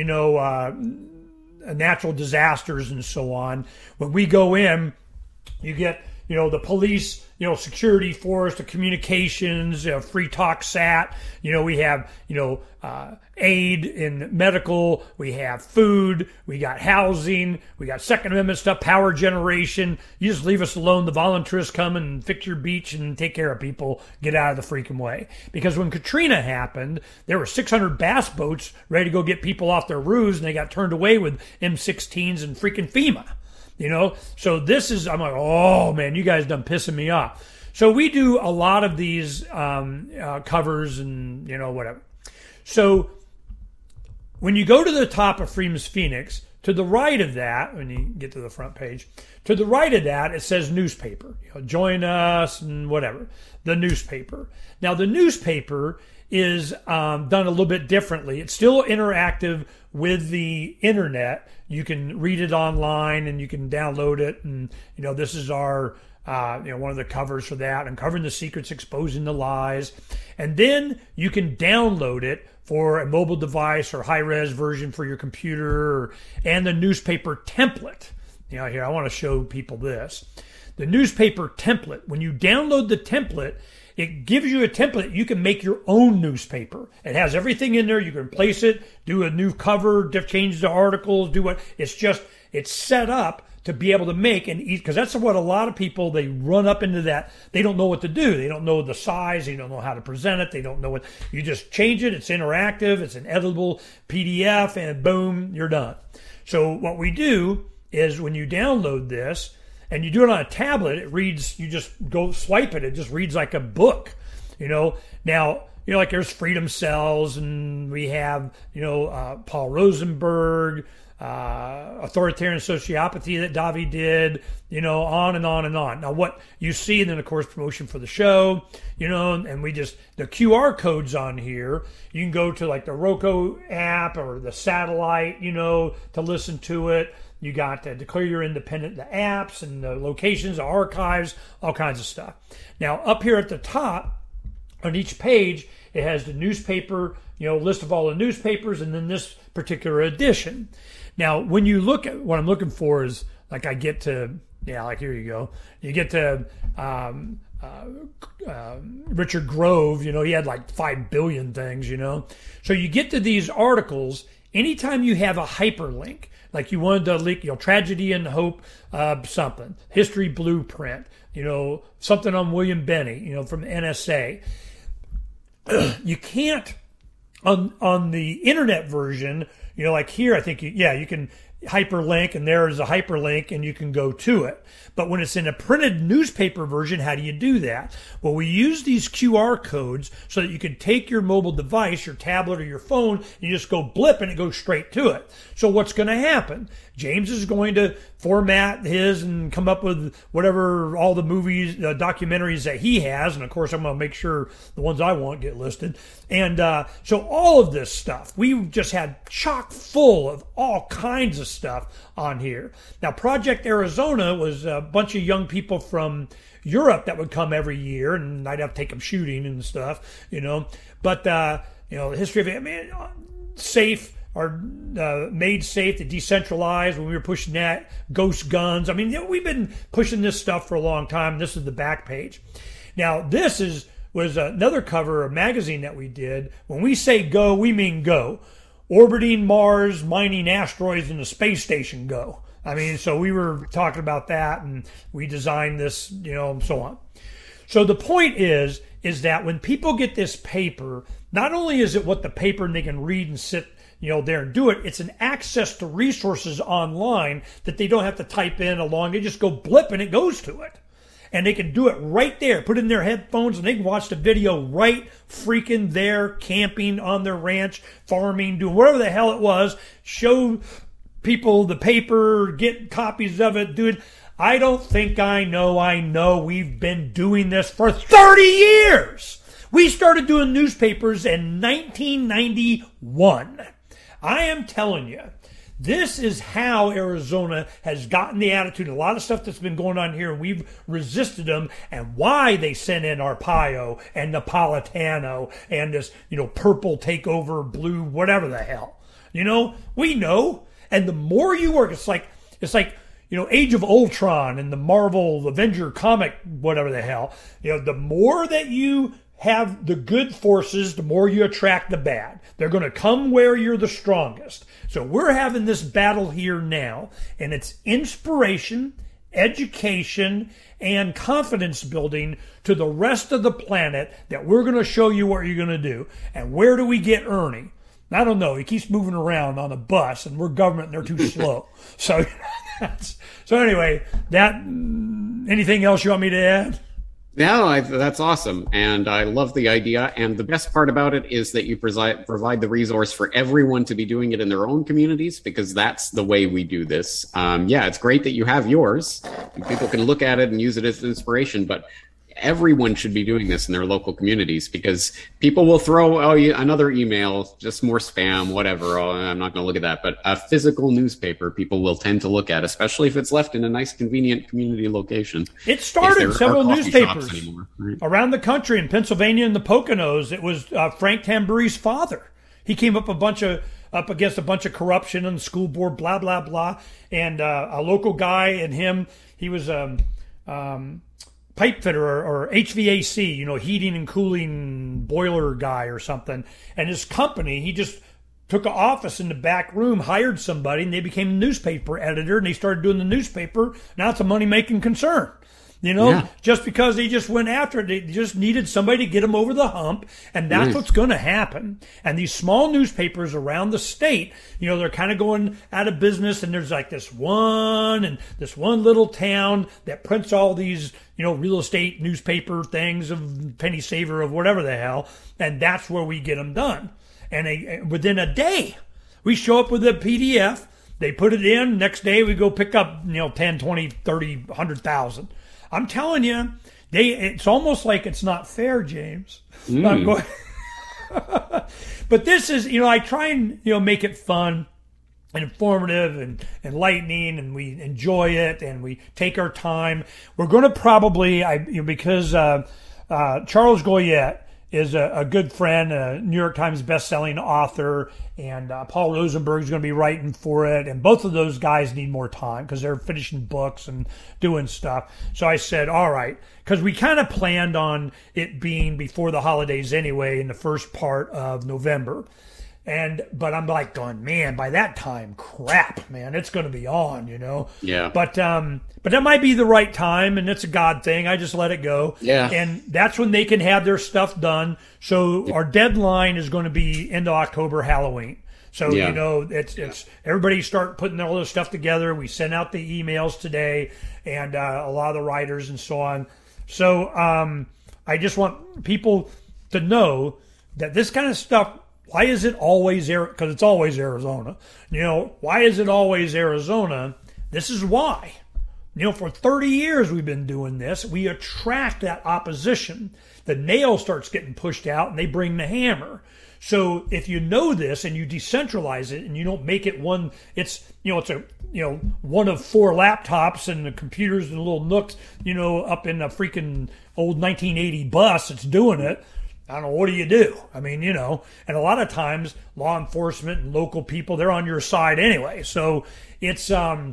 natural disasters and so on. When we go in, you get, the police, security force, the communications, free talk sat, we have, aid in medical, we have food, we got housing, we got Second Amendment stuff, power generation. You just leave us alone. The volunteers come and fix your beach and take care of people. Get out of the freaking way. Because when Katrina happened, there were 600 bass boats ready to go get people off their roofs, and they got turned away with M16s and freaking FEMA. So this is, I'm like, oh man, you guys done pissing me off. So we do a lot of these covers and, whatever. So when you go to the top of Freedom's Phoenix, to the right of that, when you get to the front page, to the right of that, it says newspaper. Join us and whatever. The newspaper. Now, the newspaper is done a little bit differently. It's still interactive with the internet. You can read it online and you can download it. And, this is our, one of the covers for that. Uncovering the Secrets, Exposing the Lies. And then you can download it for a mobile device or high-res version for your computer, and the newspaper template. Here, I want to show people this. The newspaper template, when you download the template, it gives you a template. You can make your own newspaper. It has everything in there. You can place it, do a new cover, change the articles, it's set up to be able to make and eat, because that's what a lot of people, they run up into that. They don't know what to do. They don't know the size. They don't know how to present it. They don't know you just change it. It's interactive. It's an editable PDF, and boom, you're done. So what we do is when you download this, and you do it on a tablet, it reads, you just go swipe it, it just reads like a book, Now, like there's Freedom Cells, and we have, Paul Rosenberg, authoritarian sociopathy that Davi did, on and on and on. Now, what you see, and then, of course, promotion for the show, and we just, the QR codes on here, you can go to like the Roku app or the satellite, to listen to it. You got to declare your independent, the apps and the locations, the archives, all kinds of stuff. Now, up here at the top, on each page, it has the newspaper, list of all the newspapers, and then this particular edition. Now, when you look at what I'm looking for is, like I get to, like here you go. You get to Richard Grove, he had like 5 billion things, So you get to these articles, anytime you have a hyperlink, like you wanted to link, Tragedy and Hope, something, History Blueprint, something on William Benny, from NSA. You can't, on the internet version, like here, I think, you can, hyperlink, and there is a hyperlink, and you can go to it. But when it's in a printed newspaper version, how do you do that? Well, we use these QR codes so that you can take your mobile device, your tablet or your phone, and you just go blip and it goes straight to it. So what's going to happen? James is going to format his and come up with whatever, all the movies, documentaries that he has. And of course, I'm going to make sure the ones I want get listed. And so all of this stuff, we just had chock full of all kinds of stuff on here. Now, Project Arizona was a bunch of young people from Europe that would come every year, and I'd have to take them shooting and stuff, But, the history of it, safe, or made safe, the decentralized, when we were pushing that, ghost guns. We've been pushing this stuff for a long time. This is the back page. Now, this was another cover of a magazine that we did. When we say go, we mean go. Orbiting Mars, mining asteroids, and the space station go. So we were talking about that, and we designed this, and so on. So the point is that when people get this paper, not only is it what the paper and they can read and sit, there and do it, it's an access to resources online that they don't have to type in along. They just go blip and it goes to it. And they can do it right there, put in their headphones, and they can watch the video right freaking there, camping on their ranch, farming, doing whatever the hell it was, show people the paper, get copies of it, do it. I don't think I know. We've been doing this for 30 years. We started doing newspapers in 1991. I am telling you, this is how Arizona has gotten the attitude. A lot of stuff that's been going on here, and we've resisted them, and why they sent in Arpaio and Napolitano and this, purple takeover, blue, whatever the hell. We know. And the more you work, it's like Age of Ultron and the Marvel Avenger comic, whatever the hell. The more that you have the good forces, the more you attract the bad. They're going to come where you're the strongest. So we're having this battle here now, and it's inspiration, education, and confidence building to the rest of the planet that we're going to show you what you're going to do. And where do we get Ernie? I don't know. He keeps moving around on a bus, and we're government, and they're too slow. So anyway, anything else you want me to add? No, that's awesome. And I love the idea. And the best part about it is that you provide the resource for everyone to be doing it in their own communities, because that's the way we do this. It's great that you have yours. People can look at it and use it as inspiration, but everyone should be doing this in their local communities, because people will throw another email, just more spam, whatever. I'm not going to look at that. But a physical newspaper, people will tend to look at, especially if it's left in a nice, convenient community location. It started several newspapers around the country. In Pennsylvania and the Poconos, it was Frank Tambury's father. He came up against a bunch of corruption on the school board, blah, blah, blah. And a local guy and him, he was pipe fitter or HVAC, heating and cooling boiler guy or something. And his company, he just took an office in the back room, hired somebody, and they became a newspaper editor, and they started doing the newspaper. Now it's a money-making concern. Just because they just went after it, they just needed somebody to get them over the hump, and that's what's going to happen. And these small newspapers around the state, they're kind of going out of business, and there's like this one little town that prints all these, real estate newspaper things of penny saver of whatever the hell, and that's where we get them done. And within a day, we show up with a PDF, they put it in, next day we go pick up, 10, 20, 30, 100,000. I'm telling you, it's almost like it's not fair, James. But this is, I try and, make it fun and informative and enlightening, and we enjoy it and we take our time. We're going to probably, because Charles Goyette is a good friend, a New York Times bestselling author, and Paul Rosenberg is going to be writing for it. And both of those guys need more time because they're finishing books and doing stuff. So I said, all right, because we kind of planned on it being before the holidays anyway, in the first part of November. But I'm like going, man, by that time, crap, man, it's going to be on, Yeah. But that might be the right time, and it's a God thing. I just let it go. Yeah. And that's when they can have their stuff done. So our deadline is going to be end of October, Halloween. So, Yeah. you know, it's everybody start putting all this stuff together. We sent out the emails today and a lot of the writers and so on. So I just want people to know that this kind of stuff, why is it always because it's always Arizona. You know, why is it always Arizona? This is why. You know, for 30 years we've been doing this. We attract that opposition. The nail starts getting pushed out and they bring the hammer. So if you know this and you decentralize it and you don't make it one, it's one of 4 laptops and the computers and little nooks, you know, up in a freaking old 1980 bus that's doing it. I don't know, what do you do? I mean, you know, and a lot of times law enforcement and local people, they're on your side anyway. So it's,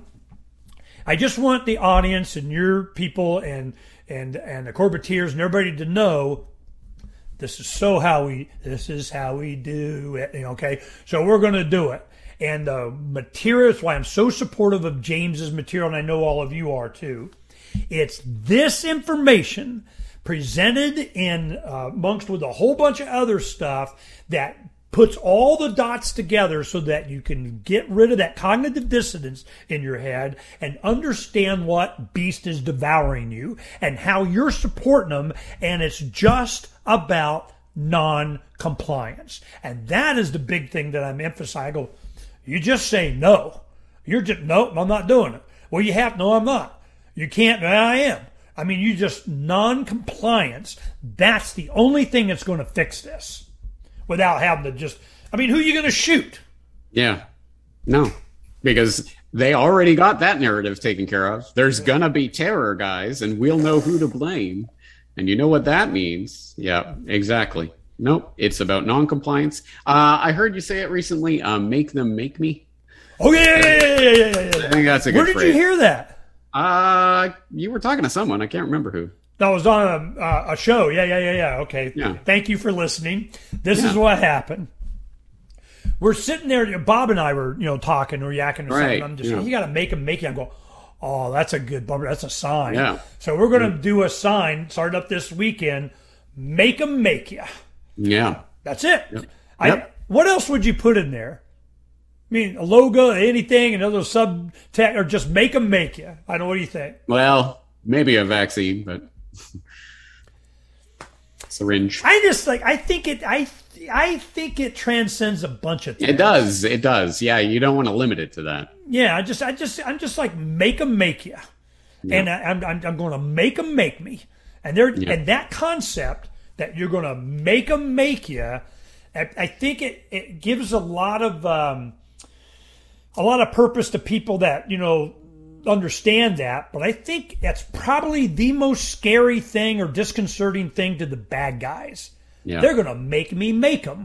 I just want the audience and your people and the Corbetteers and everybody to know this is how we do it. Okay, so we're going to do it. And the material, that's why I'm so supportive of James's material, and I know all of you are too. It's this information presented in amongst with a whole bunch of other stuff that puts all the dots together so that you can get rid of that cognitive dissonance in your head and understand what beast is devouring you and how you're supporting them. And it's just about non-compliance. And that is the big thing that I'm emphasizing. I go, you just say no. You're just, no, I'm not doing it. Well, you have, no, I'm not. You can't, I am. I mean, you just non-compliance. That's the only thing that's going to fix this. Without having to just, I mean, who are you going to shoot? Yeah. No, because they already got that narrative taken care of. There's going to be terror, guys, and we'll know who to blame. And you know what that means? Yeah, exactly. Nope, it's about non-compliance. I heard you say it recently, make them make me. Oh, yeah. I think that's a good phrase. Where did you hear that? You were talking to someone. I can't remember who. That was on a show. Yeah. Okay. Yeah. Thank you for listening. This is what happened. We're sitting there. Bob and I were, talking or yakking or something. I'm just, you got to make them make you. I go, oh, that's a good bumper. That's a sign. Yeah. So we're going to do a sign, start up this weekend. Make them make you. Yeah. That's it. Yep. What else would you put in there? I mean, a logo, anything, another subtext, or just make them make you. I don't know. What do you think? Well, maybe a vaccine, but syringe. I think it transcends a bunch of things. It does. Yeah, you don't want to limit it to that. Yeah, I'm just like make them make you, and I'm going to make them make me, and and that concept that you're going to make them make you, I think it gives a lot of purpose to people that understand that, but I think that's probably the most scary thing or disconcerting thing to the bad guys. Yeah. They're going to make me make them.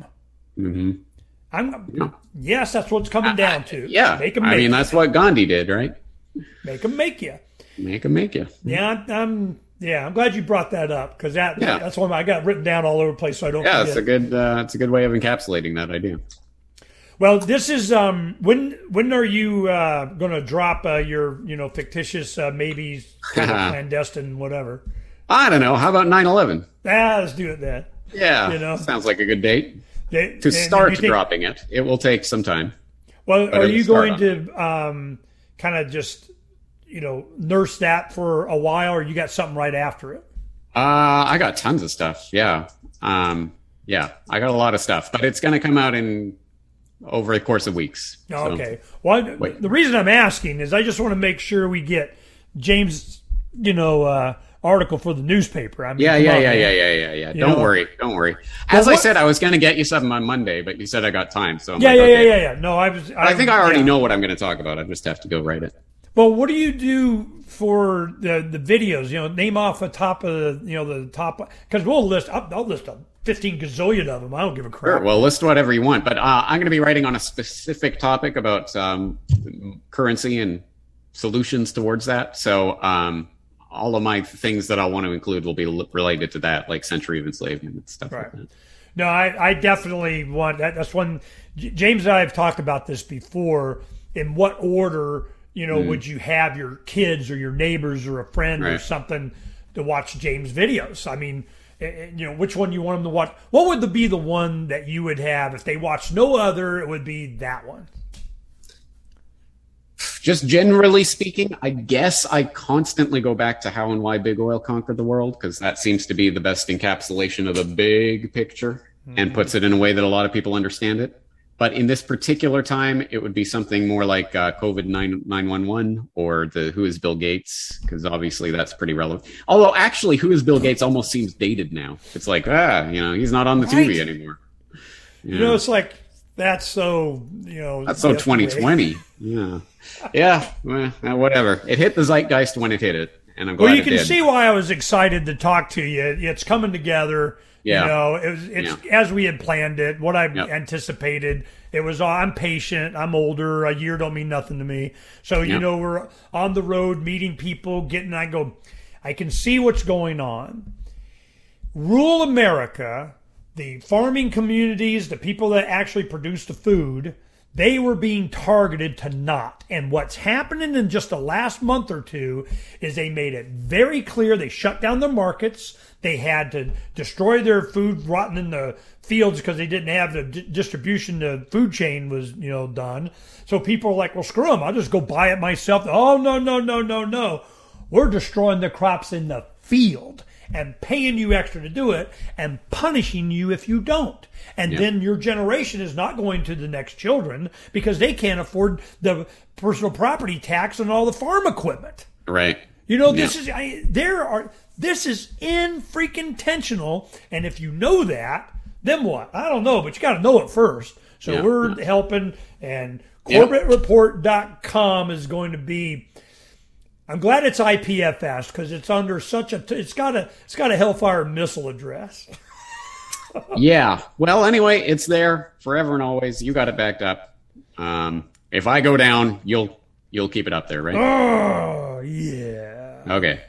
Mm-hmm. Yes, that's what it's coming down to. Yeah. Make them make you. That's what Gandhi did, right? Make them make you. Make them make you. Yeah, I'm glad you brought that up because that's one I got written down all over the place so I don't forget. It's a good way of encapsulating that idea. Well, this is when are you going to drop your fictitious maybe clandestine whatever? I don't know. How about 9/11? Let's do it then. Yeah, sounds like a good date to start dropping it. It will take some time. Well, are you going to kind of just nurse that for a while, or you got something right after it? I got tons of stuff. Yeah, I got a lot of stuff, but it's going to come out over the course of weeks. Okay. Well, the reason I'm asking is I just want to make sure we get James, article for the newspaper. I mean, yeah. Don't worry. As I said, I was going to get you something on Monday, but you said I got time, so yeah. No, I think I already know what I'm going to talk about. I just have to go write it. Well, what do you do for the videos? Name off the top of the top, because I'll list 15 gazillion of them. I don't give a crap. Sure. Well, list whatever you want, but I'm going to be writing on a specific topic about currency and solutions towards that. So all of my things that I want to include will be related to that, like century of enslavement and stuff like that. No, I definitely want that. That's one. James and I have talked about this before. In what order, would you have your kids or your neighbors or a friend or something to watch James' videos? I mean, which one you want them to watch. What would be the one that you would have if they watched no other? It would be that one. Just generally speaking, I guess I constantly go back to How and Why Big Oil Conquered the World, because that seems to be the best encapsulation of the big picture and puts it in a way that a lot of people understand it. But in this particular time, it would be something more like COVID 911 or the Who is Bill Gates, because obviously that's pretty relevant. Although actually, Who is Bill Gates almost seems dated now. It's like, he's not on the TV anymore. It's like, that's so, That's so 2020. Yeah. Well, whatever. It hit the zeitgeist when it hit it. And I'm glad you can see why I was excited to talk to you. It's coming together. Yeah. It's as we had planned it, what I anticipated. It was, I'm patient, I'm older, a year don't mean nothing to me. So, we're on the road meeting people, I can see what's going on. Rural America, the farming communities, the people that actually produce the food, they were being targeted to not. And what's happening in just the last month or two is they made it very clear. They shut down their markets. They had to destroy their food rotting in the fields because they didn't have the distribution. The food chain was, done. So people are like, well, screw them. I'll just go buy it myself. Oh, no. We're destroying the crops in the field and paying you extra to do it and punishing you if you don't. And then your generation is not going to the next children because they can't afford the personal property tax and all the farm equipment. Right. This is in freaking intentional. And if you know that, then what? I don't know, but you got to know it first. So we're helping, and CorbettReport.com is going to be, I'm glad it's IPFS because it's under it's got a Hellfire missile address. Yeah. Well, anyway, it's there forever and always. You got it backed up. If I go down, you'll keep it up there, right? Oh, yeah. Okay.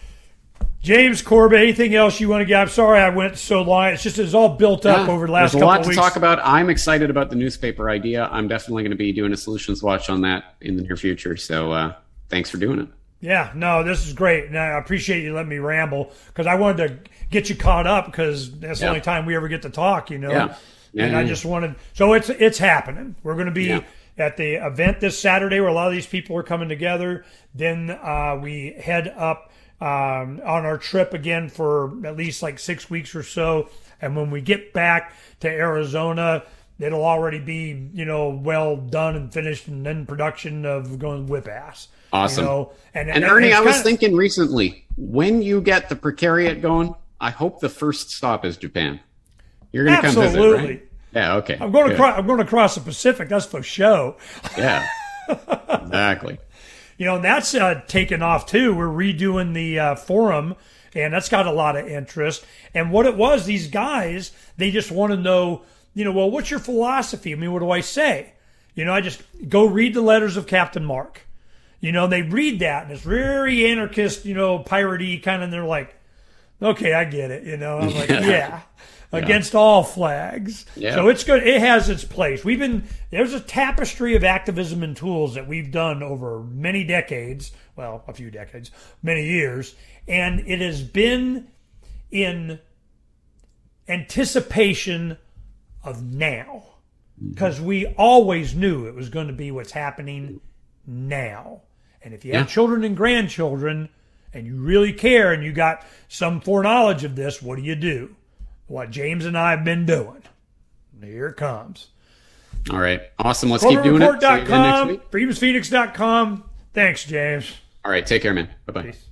James Corbett, anything else you want to get? I'm sorry I went so long. It's all built up over the last couple of weeks. There's a lot to talk about. I'm excited about the newspaper idea. I'm definitely going to be doing a Solutions Watch on that in the near future. So thanks for doing it. Yeah, no, this is great. And I appreciate you letting me ramble because I wanted to get you caught up because that's the only time we ever get to talk, Yeah. And I just wanted, so it's happening. We're going to be at the event this Saturday where a lot of these people are coming together. Then we head up on our trip again for at least like 6 weeks or so. And when we get back to Arizona, it'll already be, well done and finished and then production of going whip ass. Awesome. And Ernie, I was thinking recently, when you get the Precariat going, I hope the first stop is Japan. You're going to come visit, right? Yeah, okay. I'm going to cross the Pacific. That's for show. Yeah, exactly. And that's taken off too. We're redoing the forum, and that's got a lot of interest. And what it was, these guys, they just want to know, well, what's your philosophy? I mean, what do I say? I just go read the letters of Captain Mark. They read that, and it's very anarchist, piratey kind of, and they're like, okay, I get it. I'm like, against all flags. Yeah. So it's good. It has its place. There's a tapestry of activism and tools that we've done over many decades. Well, a few decades, many years. And it has been in anticipation of now. Because we always knew it was going to be what's happening now. And if you have children and grandchildren and you really care and you got some foreknowledge of this, what do? What James and I have been doing. Here it comes. All right. Awesome. Let's keep doing it. CorbettReport.com, FreedomsPhoenix.com. Thanks, James. All right. Take care, man. Bye-bye. Peace.